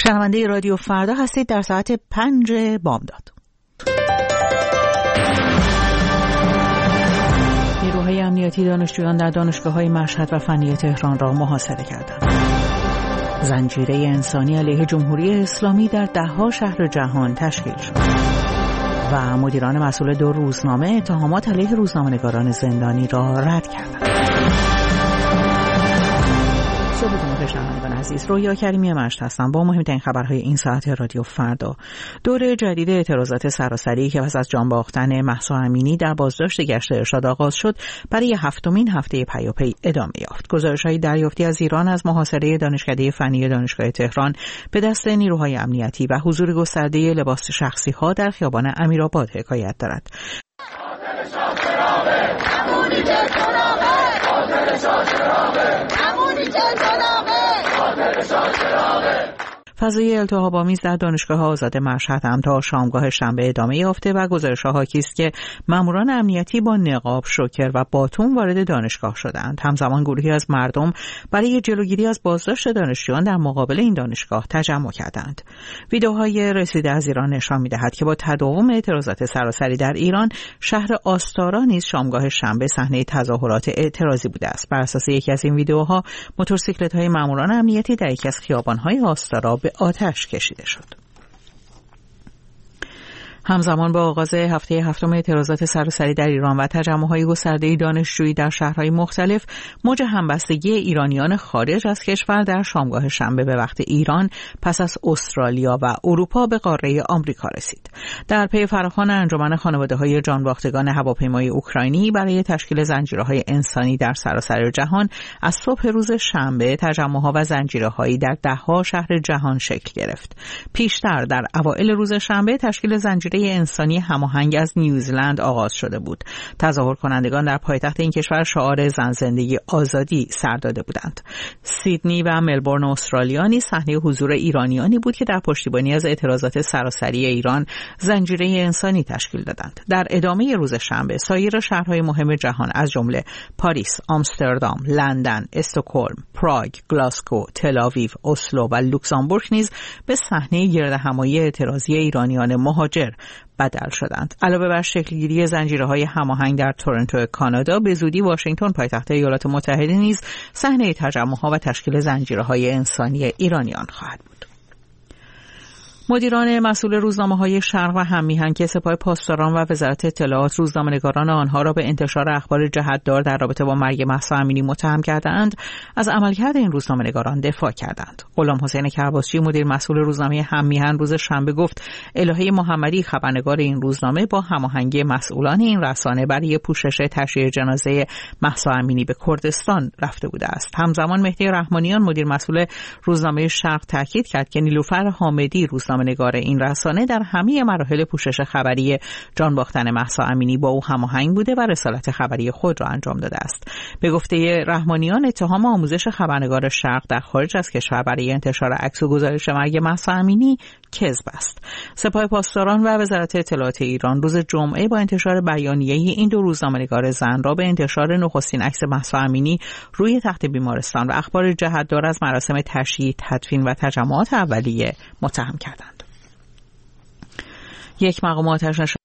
شنونده رادیو فردا هستید در ساعت 5 بامداد. نیروهای امنیتی دانشجویان در دانشگاه‌های مشهد و فنی تهران را محاصره کردند. زنجیره انسانی علیه جمهوری اسلامی در ده‌ها شهر جهان تشکیل شد و مدیران مسئول 2 روزنامه اتهامات علیه روزنامه‌نگاران زندانی را رد کردند. صبحتون شنوندگان عزیز، رویا کریمی مشت هستم با مهمترین خبرهای این ساعت رادیو فردا. دور جدید اعتراضات سراسری که پس از جان باختن مهسا امینی در بازداشت گشت ارشاد آغاز شد برای 7مین هفته پیاپی ادامه یافت. گزارش‌های دریافتی از ایران از محاصره دانشکده فنی دانشگاه تهران به دست نیروهای امنیتی و حضور گسترده لباس شخصی‌ها در خیابان امیرآباد حکایت دارد. فضای التهاب‌آمیز در دانشگاه آزاد مشهد هم تا شامگاه شنبه ادامه یافته و گزارش‌ها حاکی است که ماموران امنیتی با نقاب، شوکر و باتون وارد دانشگاه شدند. همزمان گروهی از مردم برای جلوگیری از بازداشت دانشجویان در مقابل این دانشگاه تجمع کردند. ویدئوهای رسیده از ایران نشان می‌دهد که با تداوم اعتراضات سراسری در ایران، شهر آستارا نیز شامگاه شنبه صحنه تظاهرات اعتراضی بوده است. بر اساس یکی از این ویدئوها، موتورسیکلت‌های ماموران امنیتی در یکی از خیابان‌های آستارا به آتش کشیده شد. همزمان با آغاز هفته 7 اعتراضات سراسری در ایران و تجمع‌های گسترده دانشجویی در شهرهای مختلف، موج همبستگی ایرانیان خارج از کشور در شامگاه شنبه به وقت ایران پس از استرالیا و اروپا به قاره آمریکا رسید. در پی فراخوان انجمن خانواده‌های جانباختگان هواپیمای اوکراینی برای تشکیل زنجیره‌های انسانی در سراسر جهان، از صبح روز شنبه تجمع‌ها و زنجیره‌هایی در ده‌ها شهر جهان شکل گرفت. پیشتر در اوایل روز شنبه تشکیل زنجیره انسانی هماهنگ از نیوزلند آغاز شده بود. تظاهر کنندگان در پایتخت این کشور شعار زن زندگی آزادی سر داده بودند. سیدنی و ملبورن استرالیا نیز صحنه حضور ایرانیانی بود که در پشتیبانی از اعتراضات سراسری ایران زنجیره انسانی تشکیل دادند. در ادامه روز شنبه سایر شهرهای مهم جهان از جمله پاریس، آمستردام، لندن، استکهلم، پراگ، گلاسگو، تل‌آویو، اسلو و لوکزامبورگ نیز به صحنه گردهمایی اعتراضی ایرانیان مهاجر بدل شدند. علاوه بر شکلگیری زنجیره‌های هماهنگ در تورنتو کانادا، به زودی واشنگتن پایتخت ایالات متحده نیز صحنه تجمع‌ها و تشکیل زنجیره‌های انسانی ایرانیان خواهد بود. مدیران مسئول روزنامه‌های شرق و هم‌میهن که سپاه پاسداران و وزارت اطلاعات روزنامه‌نگاران آنها را به انتشار اخبار جهت‌دار در رابطه با مرگ مهسا امینی متهم کردند، از عملکرد این روزنامه‌نگاران دفاع کردند. غلامحسین کرباسچی مدیر مسئول روزنامه هم‌میهن روز شنبه گفت الهه محمدی خبرنگار این روزنامه با هماهنگی مسئولان این رسانه برای پوشش تشییع جنازه مهسا امینی به کردستان رفته بوده است. همزمان مهدی رحمانیان مدیر مسئول روزنامه شرق تاکید کرد که نیلوفر حامدی نگار این رسانه در همه مراحل پوشش خبری جان باختن مهسا امینی با او هماهنگ بوده و رسالت خبری خود را انجام داده است. به گفته رحمانیان، اتهام آموزش خبرنگار شرق در خارج از کشور برای انتشار عکس و گزارش مرگ مهسا امینی کذب است. سپاه پاسداران و وزارت اطلاعات ایران روز جمعه با انتشار بیانیه این 2 روزنامه‌نگار زن را به انتشار نخستین عکس مهسا امینی روی تخت بیمارستان و اخبار جهت‌دار از مراسم تشییع، تدفین و تجمعات اولیه متهم کردند. یک مقام آتش